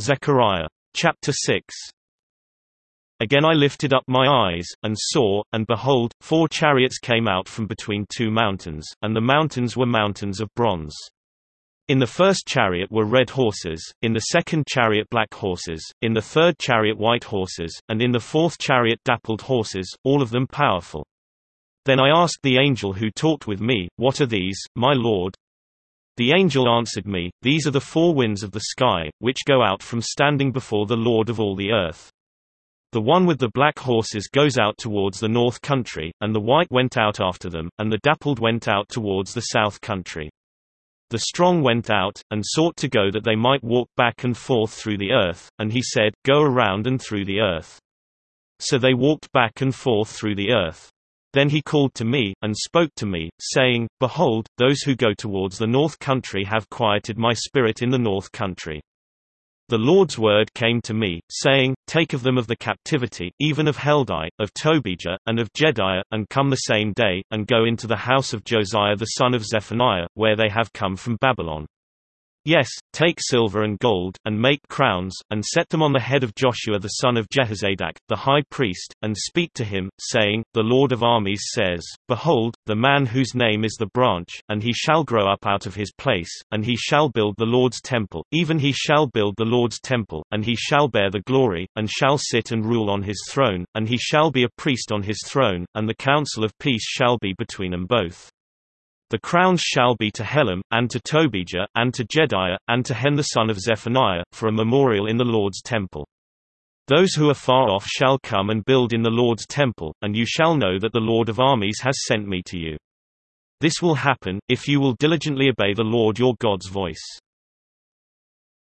Zechariah. Chapter 6. Again I lifted up my eyes, and saw, and behold, 4 chariots came out from between 2 mountains, and the mountains were mountains of bronze. In the first chariot were red horses, in the second chariot black horses, in the third chariot white horses, and in the fourth chariot dappled horses, all of them powerful. Then I asked the angel who talked with me, "What are these, my Lord?" The angel answered me, "These are the 4 winds of the sky, which go out from standing before the Lord of all the earth. The one with the black horses goes out towards the north country, and the white went out after them, and the dappled went out towards the south country. The strong went out, and sought to go that they might walk back and forth through the earth, and he said, Go around and through the earth. So they walked back and forth through the earth. Then he called to me, and spoke to me, saying, Behold, those who go towards the north country have quieted my spirit in the north country. The Lord's word came to me, saying, Take of them of the captivity, even of Heldai, of Tobijah, and of Jediah, and come the same day, and go into the house of Josiah the son of Zephaniah, where they have come from Babylon. Yes, take silver and gold, and make crowns, and set them on the head of Joshua the son of Jehozadak, the high priest, and speak to him, saying, The Lord of armies says, Behold, the man whose name is the branch, and he shall grow up out of his place, and he shall build the Lord's temple, even he shall build the Lord's temple, and he shall bear the glory, and shall sit and rule on his throne, and he shall be a priest on his throne, and the counsel of peace shall be between them both. The crowns shall be to Helam, and to Tobijah, and to Jediah, and to Hen the son of Zephaniah, for a memorial in the Lord's temple. Those who are far off shall come and build in the Lord's temple, and you shall know that the Lord of armies has sent me to you. This will happen, if you will diligently obey the Lord your God's voice.